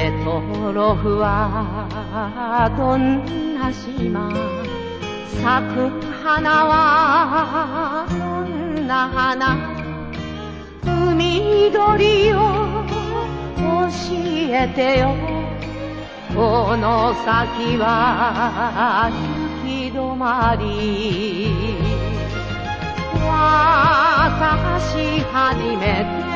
択捉はどんな島、咲く花はどんな花、海鳥よ教えてよ、この先は行き止まり。私初めて